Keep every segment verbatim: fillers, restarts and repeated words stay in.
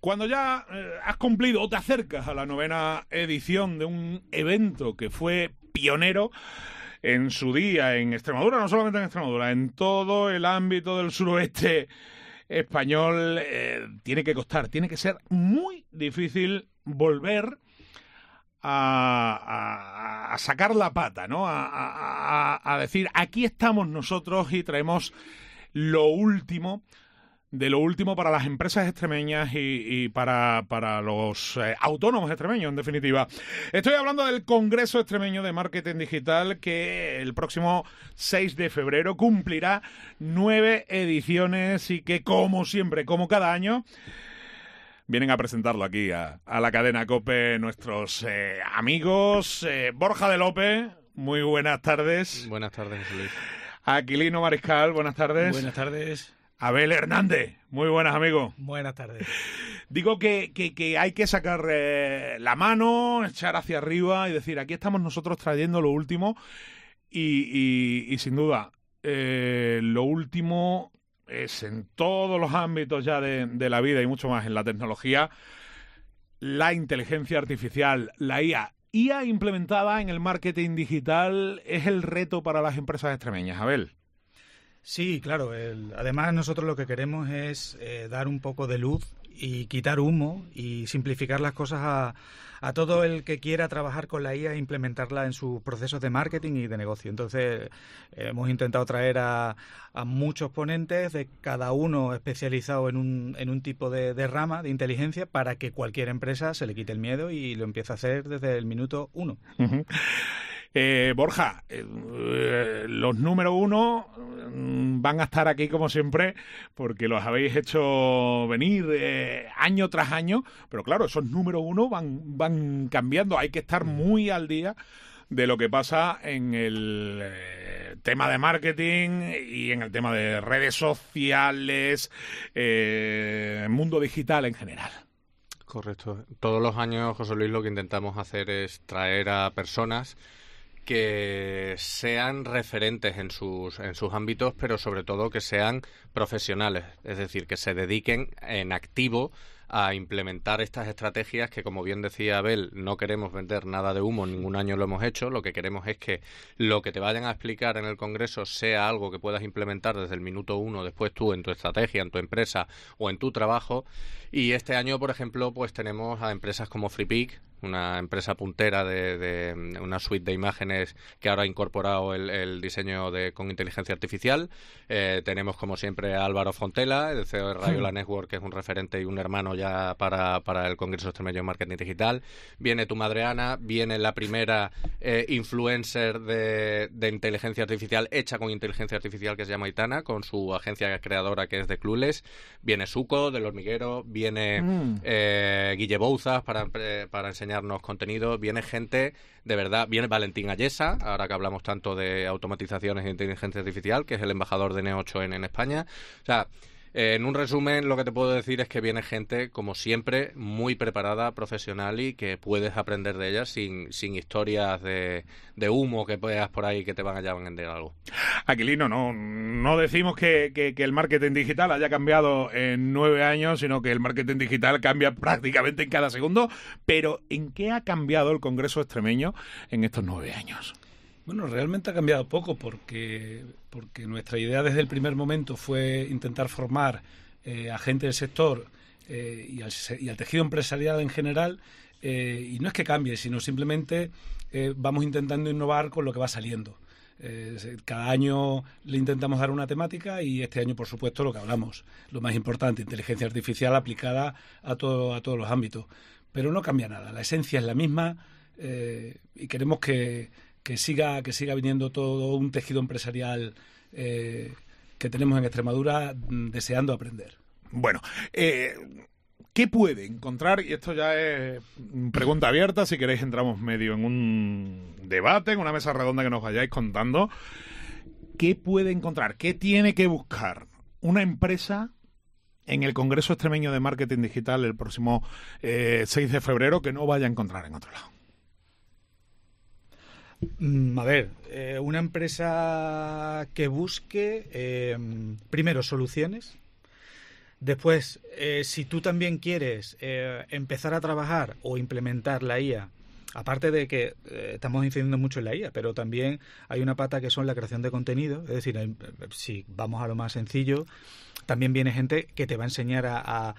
Cuando ya eh, has cumplido o te acercas a la novena edición de un evento que fue pionero en su día en Extremadura, no solamente en Extremadura, en todo el ámbito del suroeste español, eh, tiene que costar, tiene que ser muy difícil volver a, a, a sacar la pata, ¿no? A, a, a decir, aquí estamos nosotros y traemos lo último de lo último para las empresas extremeñas y, y para, para los eh, autónomos extremeños, en definitiva. Estoy hablando del Congreso Extremeño de Marketing Digital, que el próximo seis de febrero cumplirá nueve ediciones y que, como siempre, como cada año, vienen a presentarlo aquí a, a la cadena COPE nuestros eh, amigos. Eh, Borja de Lope, muy buenas tardes. Buenas tardes, José Luis. Aquilino Mariscal, buenas tardes. Buenas tardes. Abel Hernández, muy buenas, amigo. Buenas tardes. Digo que, que, que hay que sacar eh, la mano, echar hacia arriba y decir, aquí estamos nosotros trayendo lo último y, y, y sin duda, eh, lo último es en todos los ámbitos ya de, de la vida y mucho más en la tecnología, la inteligencia artificial, la I A. I A implementada en el marketing digital es el reto para las empresas extremeñas, Abel. Sí, claro. El, además, nosotros lo que queremos es eh, dar un poco de luz y quitar humo y simplificar las cosas a, a todo el que quiera trabajar con la I A e implementarla en sus procesos de marketing y de negocio. Entonces, eh, hemos intentado traer a, a muchos ponentes, de cada uno especializado en un, en un tipo de, de rama de inteligencia, para que cualquier empresa se le quite el miedo y lo empiece a hacer desde el minuto uno. Uh-huh. Eh, Borja, eh, los número uno van a estar aquí como siempre porque los habéis hecho venir eh, año tras año, pero claro, esos número uno van, van cambiando, hay que estar muy al día de lo que pasa en el eh, tema de marketing y en el tema de redes sociales, eh, mundo digital en general. Correcto. Todos los años, José Luis, lo que intentamos hacer es traer a personas que sean referentes en sus en sus ámbitos, pero sobre todo que sean profesionales, es decir, que se dediquen en activo a implementar estas estrategias que, como bien decía Abel, no queremos vender nada de humo, ningún año lo hemos hecho, lo que queremos es que lo que te vayan a explicar en el Congreso sea algo que puedas implementar desde el minuto uno, después tú en tu estrategia, en tu empresa o en tu trabajo. Y este año, por ejemplo, pues tenemos a empresas como FreePic, una empresa puntera de, de una suite de imágenes que ahora ha incorporado el, el diseño de con inteligencia artificial. Eh, tenemos, como siempre, a Álvaro Fontela, el C E O de Rayola Network, que es un referente y un hermano ya para, para el Congreso Extremeño de Marketing Digital. Viene tu madre Ana, viene la primera eh, influencer de, de inteligencia artificial hecha con inteligencia artificial, que se llama Itana, con su agencia creadora, que es de Clueless. Viene Suco, del Hormiguero, viene mm. eh, Guille Bouzas para, para enseñar contenido, viene gente de verdad, viene Valentín Ayesa, ahora que hablamos tanto de automatizaciones e inteligencia artificial, que es el embajador de Neo ocho N en España. O sea, eh, en un resumen, lo que te puedo decir es que viene gente, como siempre, muy preparada, profesional y que puedes aprender de ella sin, sin historias de, de humo que veas por ahí que te van a vender algo. Aquilino, no, no decimos que, que, que el marketing digital haya cambiado en nueve años, sino que el marketing digital cambia prácticamente en cada segundo, pero ¿en qué ha cambiado el Congreso Extremeño en estos nueve años? Bueno, realmente ha cambiado poco porque, porque nuestra idea desde el primer momento fue intentar formar eh, a gente del sector eh, y, al, y al tejido empresarial en general, eh, y no es que cambie, sino simplemente eh, vamos intentando innovar con lo que va saliendo. Eh, cada año le intentamos dar una temática y este año, por supuesto, lo que hablamos, lo más importante, inteligencia artificial aplicada a, todo, a todos los ámbitos. Pero no cambia nada, la esencia es la misma eh, y queremos que que siga que siga viniendo todo un tejido empresarial eh, que tenemos en Extremadura deseando aprender. Bueno, eh, ¿qué puede encontrar? Y esto ya es pregunta abierta, si queréis entramos medio en un debate, en una mesa redonda que nos vayáis contando. ¿Qué puede encontrar? ¿Qué tiene que buscar una empresa en el Congreso Extremeño de Marketing Digital el próximo eh, seis de febrero que no vaya a encontrar en otro lado? A ver, eh, una empresa que busque, eh, primero, soluciones. Después, eh, si tú también quieres eh, empezar a trabajar o implementar la I A, aparte de que eh, estamos incidiendo mucho en la I A, pero también hay una pata que son la creación de contenido. Es decir, eh, si vamos a lo más sencillo, también viene gente que te va a enseñar a, a,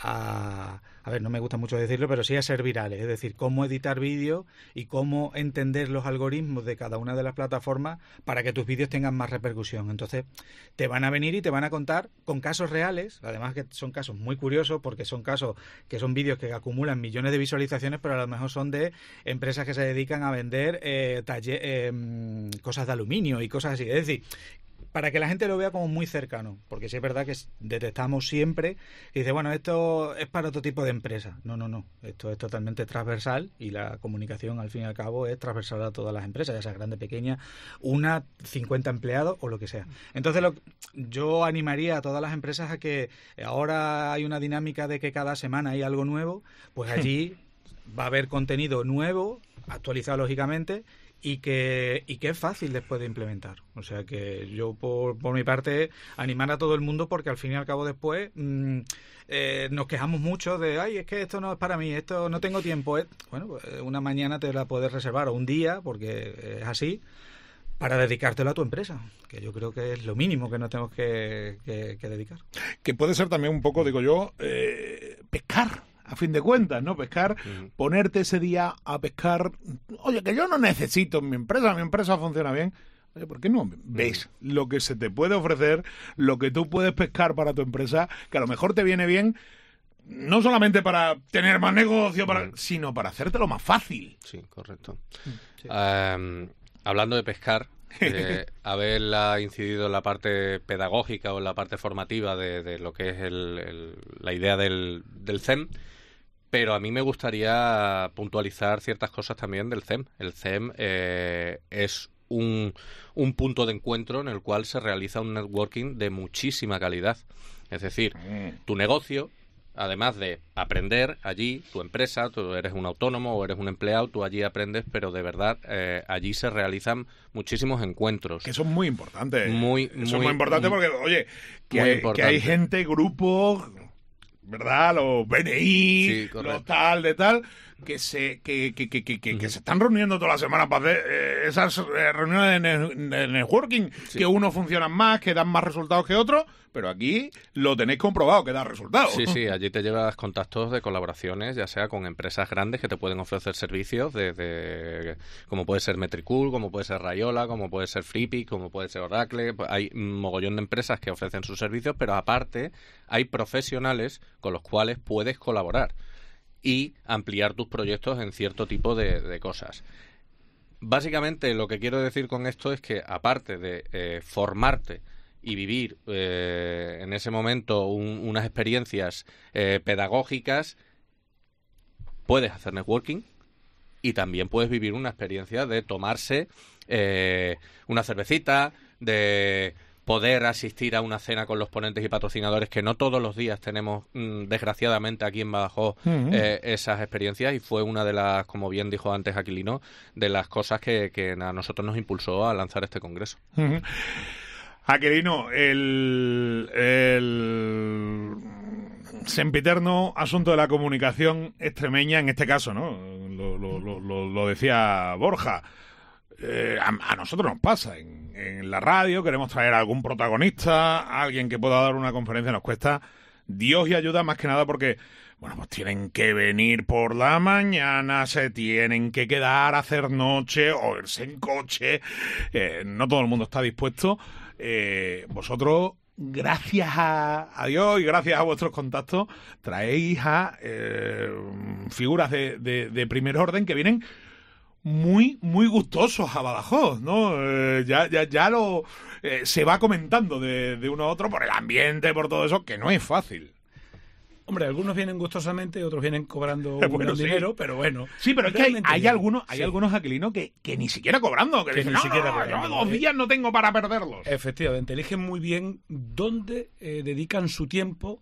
a, a ver, no me gusta mucho decirlo, pero sí a ser virales. Es decir, cómo editar vídeos y cómo entender los algoritmos de cada una de las plataformas para que tus vídeos tengan más repercusión. Entonces, te van a venir y te van a contar con casos reales, además que son casos muy curiosos porque son casos que son vídeos que acumulan millones de visualizaciones, pero a lo mejor son de empresas que se dedican a vender eh, talle, eh, cosas de aluminio y cosas así. Es decir, para que la gente lo vea como muy cercano, porque sí es verdad que detectamos siempre que dice, bueno, esto es para otro tipo de empresas. No, no, no, esto es totalmente transversal y la comunicación al fin y al cabo es transversal a todas las empresas, ya sea grande, pequeña, una, cincuenta empleados o lo que sea. Entonces lo, yo animaría a todas las empresas a que ahora hay una dinámica de que cada semana hay algo nuevo, pues allí va a haber contenido nuevo, actualizado lógicamente, y que y que es fácil después de implementar. O sea que yo por, por mi parte animar a todo el mundo, porque al fin y al cabo después mmm, eh, nos quejamos mucho de ay, es que esto no es para mí, esto no tengo tiempo. ¿eh? Bueno, pues una mañana te la puedes reservar o un día, porque es así, para dedicártelo a tu empresa, que yo creo que es lo mínimo que nos tenemos que, que, que dedicar. Que puede ser también un poco, digo yo, eh, pescar. A fin de cuentas, ¿no? Pescar, uh-huh. ponerte ese día a pescar. Oye, que yo no necesito en mi empresa, mi empresa funciona bien. Oye, ¿por qué no ves uh-huh. lo que se te puede ofrecer, lo que tú puedes pescar para tu empresa, que a lo mejor te viene bien, no solamente para tener más negocio, para, uh-huh. sino para hacértelo más fácil? Sí, correcto. Sí. Um, hablando de pescar, eh, haberla incidido en la parte pedagógica o en la parte formativa de, de lo que es el, el, la idea del, del C E M, pero a mí me gustaría puntualizar ciertas cosas también del C E M. El C E M eh, es un, un punto de encuentro en el cual se realiza un networking de muchísima calidad. Es decir, tu negocio, además de aprender allí, tu empresa, tú eres un autónomo o eres un empleado, tú allí aprendes, pero de verdad eh, allí se realizan muchísimos encuentros. Que eso es muy importante. Muy, eso muy, es muy importante porque, oye, que, muy hay, importante. que hay gente, grupos, ¿verdad? Los B N I, sí, los tal, de tal, que se que, que, que, que, que, uh-huh. que se están reuniendo toda la semana para hacer eh, esas eh, reuniones de, ne- de networking, sí. que unos funcionan más, que dan más resultados que otros, pero aquí lo tenéis comprobado, que da resultados. Sí, sí, allí te llevas contactos de colaboraciones, ya sea con empresas grandes que te pueden ofrecer servicios, de, de como puede ser Metricool, como puede ser Rayola, como puede ser Freepik, como puede ser Oracle. Hay un mogollón de empresas que ofrecen sus servicios, pero aparte hay profesionales con los cuales puedes colaborar y ampliar tus proyectos en cierto tipo de, de cosas. Básicamente lo que quiero decir con esto es que aparte de eh, formarte y vivir eh, en ese momento un, unas experiencias eh, pedagógicas, puedes hacer networking y también puedes vivir una experiencia de tomarse eh, una cervecita, de poder asistir a una cena con los ponentes y patrocinadores, que no todos los días tenemos, mmm, desgraciadamente, aquí en Badajoz uh-huh. eh, esas experiencias, y fue una de las, como bien dijo antes Aquilino, de las cosas que, que a nosotros nos impulsó a lanzar este congreso. Uh-huh. Aquilino, el, el sempiterno asunto de la comunicación extremeña, en este caso, ¿no? Lo, lo, lo, lo decía Borja. Eh, a, a nosotros nos pasa en, en la radio, queremos traer a algún protagonista, a alguien que pueda dar una conferencia, nos cuesta Dios y ayuda, más que nada porque, bueno, pues tienen que venir por la mañana, se tienen que quedar a hacer noche o irse en coche, eh, no todo el mundo está dispuesto. Eh, vosotros, gracias a, a Dios y gracias a vuestros contactos, traéis a eh, figuras de, de, de primer orden que vienen muy, muy gustosos a Badajoz, ¿no? Eh, ya, ya, ya lo eh, se va comentando de, de uno a otro por el ambiente, por todo eso, que no es fácil. Hombre, algunos vienen gustosamente, otros vienen cobrando bueno, un gran sí. dinero, pero bueno. Sí, pero es que hay, hay algunos, hay sí. algunos Aquilinos que, que ni siquiera cobrando, que, que dicen, ni no, siquiera no, cobrando, yo dos días no tengo para perderlos. Efectivamente, eligen muy bien dónde eh, dedican su tiempo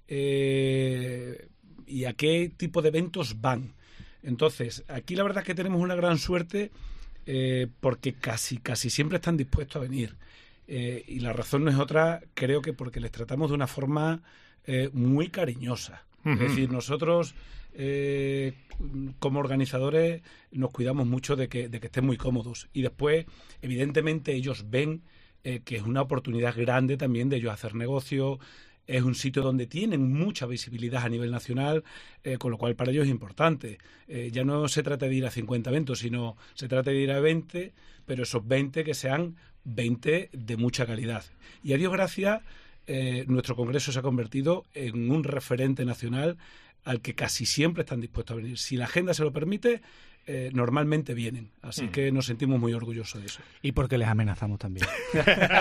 eh, y a qué tipo de eventos van. Entonces, aquí la verdad es que tenemos una gran suerte eh, porque casi, casi siempre están dispuestos a venir. Eh, y la razón no es otra, creo que porque les tratamos de una forma eh, muy cariñosa. Uh-huh. Es decir, nosotros eh, como organizadores nos cuidamos mucho de que, de que estén muy cómodos. Y después, evidentemente, ellos ven eh, que es una oportunidad grande también de ellos hacer negocio. Es un sitio donde tienen mucha visibilidad a nivel nacional, eh, con lo cual para ellos es importante. Eh, ya no se trata de ir a cincuenta eventos, sino se trata de ir a veinte, pero esos veinte que sean veinte de mucha calidad. Y a Dios gracias, eh, nuestro congreso se ha convertido en un referente nacional al que casi siempre están dispuestos a venir. Si la agenda se lo permite, eh, normalmente vienen. Así mm. que nos sentimos muy orgullosos de eso. Y porque les amenazamos también. Que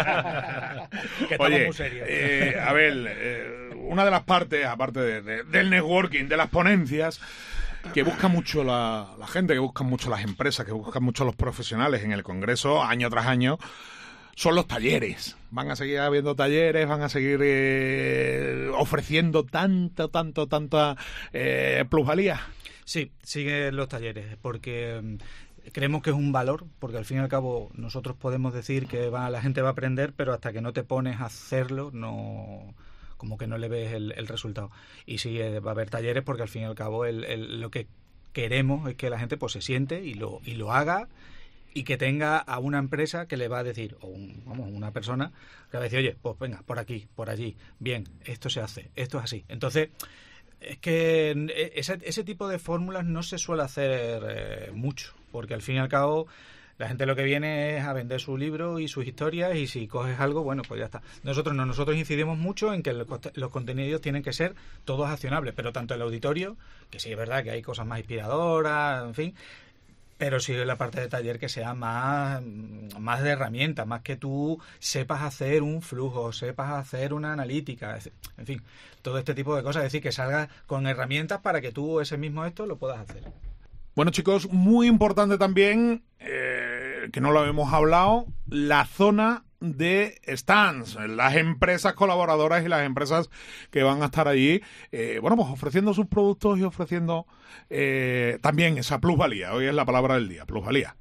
estamos Oye, muy serios. Eh, a ver, eh, una de las partes, aparte de, de, del networking, de las ponencias, que busca mucho la, la gente, que buscan mucho las empresas, que buscan mucho los profesionales en el Congreso, año tras año, son los talleres. Van a seguir habiendo talleres, van a seguir eh, ofreciendo tanto, tanto, tanta eh, plusvalía. Sí, siguen los talleres, porque um, creemos que es un valor, porque al fin y al cabo nosotros podemos decir que va, la gente va a aprender, pero hasta que no te pones a hacerlo, no, como que no le ves el, el resultado. Y sí, eh, va a haber talleres, porque al fin y al cabo el, el, lo que queremos es que la gente pues se siente y lo, y lo haga, y que tenga a una empresa que le va a decir, o un, vamos, una persona que va a decir, oye, pues venga, por aquí, por allí, bien, esto se hace, esto es así. Entonces, es que ese, ese tipo de fórmulas no se suele hacer eh, mucho, porque al fin y al cabo la gente lo que viene es a vender su libro y sus historias, y si coges algo, bueno, pues ya está. Nosotros no, nosotros incidimos mucho en que los, los contenidos tienen que ser todos accionables, pero tanto el auditorio, que sí es verdad que hay cosas más inspiradoras, en fin, pero sí la parte de taller que sea más, más de herramientas, más que tú sepas hacer un flujo, sepas hacer una analítica, en fin, todo este tipo de cosas. Es decir, que salgas con herramientas para que tú ese mismo esto lo puedas hacer. Bueno, chicos, muy importante también, eh, que no lo hemos hablado, la zona de stands, las empresas colaboradoras y las empresas que van a estar allí, eh, bueno, pues ofreciendo sus productos y ofreciendo eh, también esa plusvalía. Hoy es la palabra del día, plusvalía.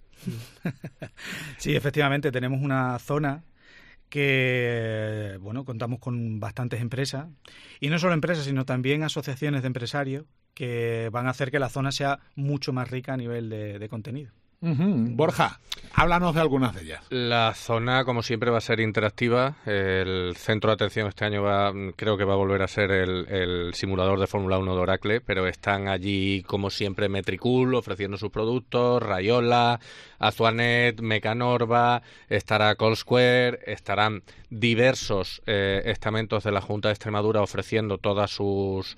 Sí, efectivamente, tenemos una zona que, bueno, contamos con bastantes empresas, y no solo empresas, sino también asociaciones de empresarios que van a hacer que la zona sea mucho más rica a nivel de, de contenido. Uh-huh. Borja, háblanos de algunas de ellas. La zona, como siempre, va a ser interactiva. El centro de atención este año va, creo que va a volver a ser el, el simulador de Fórmula uno de Oracle, pero están allí, como siempre, Metricool ofreciendo sus productos, Rayola, Azuanet, Mecanorba, estará Callsquare, estarán diversos eh, estamentos de la Junta de Extremadura ofreciendo todas sus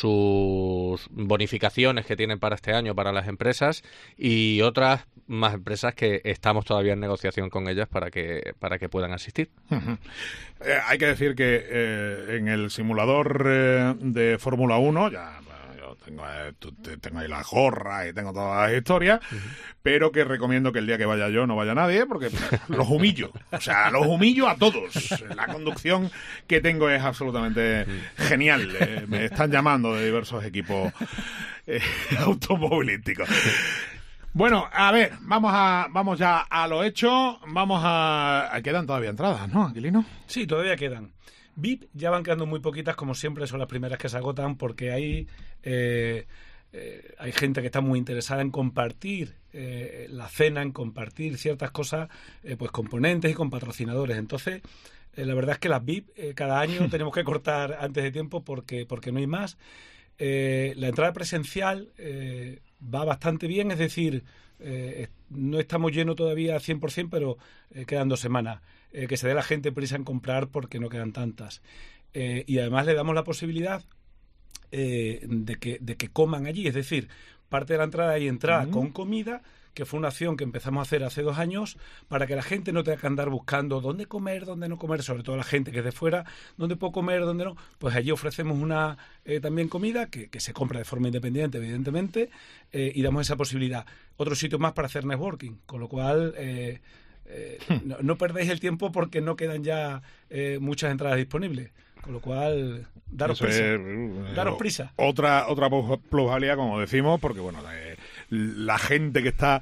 sus bonificaciones que tienen para este año para las empresas, y otras más empresas que estamos todavía en negociación con ellas para que para que puedan asistir. Uh-huh. Eh, hay que decir que eh, en el simulador eh, de Fórmula uno, ya yo tengo, eh, tengo ahí las gorras y tengo todas las historias, uh-huh. pero que recomiendo que el día que vaya yo no vaya nadie, porque los humillo, o sea, los humillo a todos. La conducción que tengo es absolutamente genial. Eh, me están llamando de diversos equipos eh, automovilísticos. Bueno, a ver, vamos a vamos ya a lo hecho. Vamos a... Quedan todavía entradas, ¿no, Aquilino? Sí, todavía quedan. V I P ya van quedando muy poquitas, como siempre, son las primeras que se agotan, porque hay, eh, eh, hay gente que está muy interesada en compartir eh, la cena, en compartir ciertas cosas, eh, pues con ponentes y con patrocinadores. Entonces, eh, la verdad es que las V I P eh, cada año tenemos que cortar antes de tiempo porque, porque no hay más. Eh, la entrada presencial eh, va bastante bien, es decir, eh, no estamos llenos todavía al cien por ciento, pero eh, quedan dos semanas. Eh, que se dé la gente prisa en comprar porque no quedan tantas. Eh, y además le damos la posibilidad eh, de, que, de que coman allí, es decir, parte de la entrada y entrada uh-huh. con comida, que fue una acción que empezamos a hacer hace dos años para que la gente no tenga que andar buscando dónde comer, dónde no comer, sobre todo la gente que es de fuera, dónde puedo comer, dónde no. Pues allí ofrecemos una eh, también comida que, que se compra de forma independiente, evidentemente, eh, y damos esa posibilidad. Otro sitio más para hacer networking, con lo cual... Eh, Eh, no, no perdéis el tiempo porque no quedan ya eh, muchas entradas disponibles, con lo cual daros Eso prisa es, eh, daros prisa otra otra plusvalía, como decimos, porque bueno, eh, la gente que está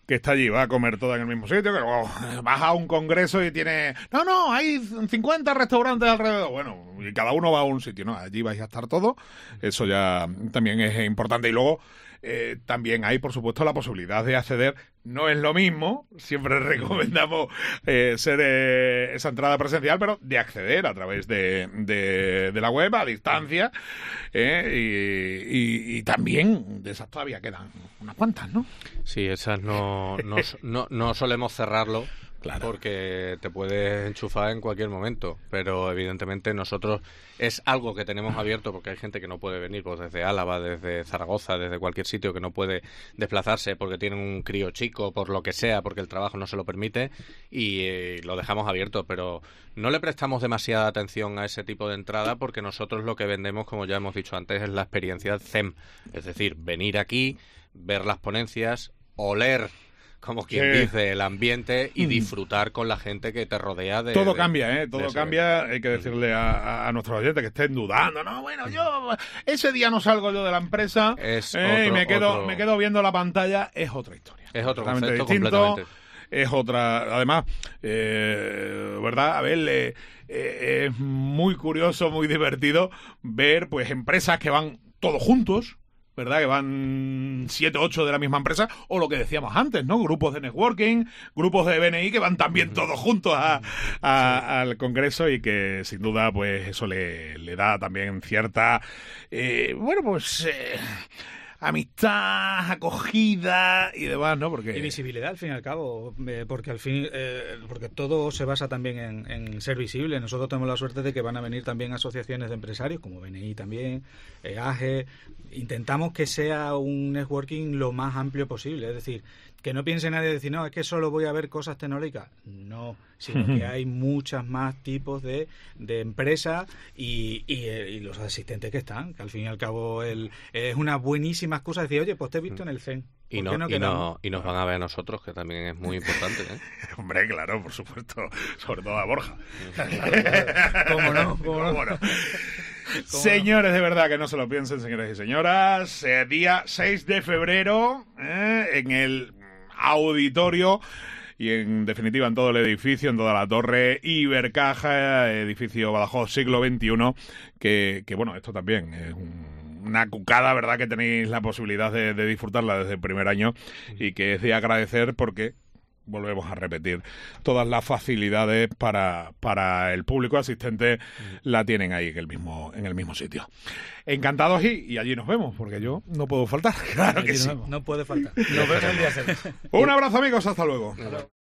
que está allí, va a comer todo en el mismo sitio, que luego vas a un congreso y tiene... No, no, hay cincuenta restaurantes alrededor. Bueno, y cada uno va a un sitio, ¿no? Allí vais a estar todos. Eso ya también es importante. Y luego eh, también hay, por supuesto, la posibilidad de acceder. No es lo mismo, siempre recomendamos eh, ser eh, esa entrada presencial, pero de acceder a través de, de, de la web a distancia. Eh, y, y, y también de esas todavía quedan unas cuantas, ¿no? Sí, esas no, no, no, no solemos cerrarlo. Claro. Porque te puedes enchufar en cualquier momento, pero evidentemente nosotros es algo que tenemos abierto porque hay gente que no puede venir pues desde Álava, desde Zaragoza, desde cualquier sitio, que no puede desplazarse porque tienen un crío chico, por lo que sea, porque el trabajo no se lo permite, y eh, lo dejamos abierto, pero no le prestamos demasiada atención a ese tipo de entrada porque nosotros lo que vendemos, como ya hemos dicho antes, es la experiencia C E M, es decir, venir aquí, ver las ponencias, oler, como quien sí. dice, el ambiente y disfrutar con la gente que te rodea. De, Todo de, cambia, ¿eh? Todo cambia. Hay que decirle a, a nuestros oyentes que estén dudando. No, bueno, yo ese día no salgo yo de la empresa es eh, otro, y me quedo, otro... me quedo viendo la pantalla. Es otra historia. Es otro completamente concepto distinto. Completamente. Es otra, además, eh, ¿verdad? A ver, eh, eh, es muy curioso, muy divertido ver, pues, empresas que van todos juntos, ¿verdad? Que van siete, ocho de la misma empresa, o lo que decíamos antes, ¿no? Grupos de networking, grupos de B N I que van también todos juntos a, a, sí. al congreso y que sin duda, pues, eso le, le da también cierta, eh, bueno, pues... Eh, amistad, acogida y demás, ¿no? Porque... Y visibilidad, al fin y al cabo, eh, porque al fin, eh, porque todo se basa también en, en ser visible. Nosotros tenemos la suerte de que van a venir también asociaciones de empresarios, como B N I también, E A G E. Intentamos que sea un networking lo más amplio posible, es decir, que no piense nadie decir, no, es que solo voy a ver cosas tecnológicas. No, sino que hay muchas más tipos de, de empresas y, y, y los asistentes que están, que al fin y al cabo el, es una buenísima excusa de decir, oye, pues te he visto en el C E N. Y, no, no y, no, y nos van a ver a nosotros, que también es muy importante, ¿eh? Hombre, claro, por supuesto. Sobre todo a Borja. Claro, claro. ¿Cómo no? ¿Cómo no? Bueno. Señores, de verdad, que no se lo piensen, señores y señoras. Eh, día seis de febrero, eh, en el auditorio y en definitiva en todo el edificio, en toda la torre Ibercaja, edificio Badajoz siglo veintiuno, que, que bueno, esto también es un, una cucada, ¿verdad? Que tenéis la posibilidad de, de disfrutarla desde el primer año y que es de agradecer porque... volvemos a repetir, todas las facilidades para, para el público asistente la tienen ahí en el mismo, en el mismo sitio. Encantados y, y allí nos vemos, porque yo no puedo faltar. Claro que sí. No puede faltar. Nos vemos el día seis. Un abrazo, amigos, hasta luego.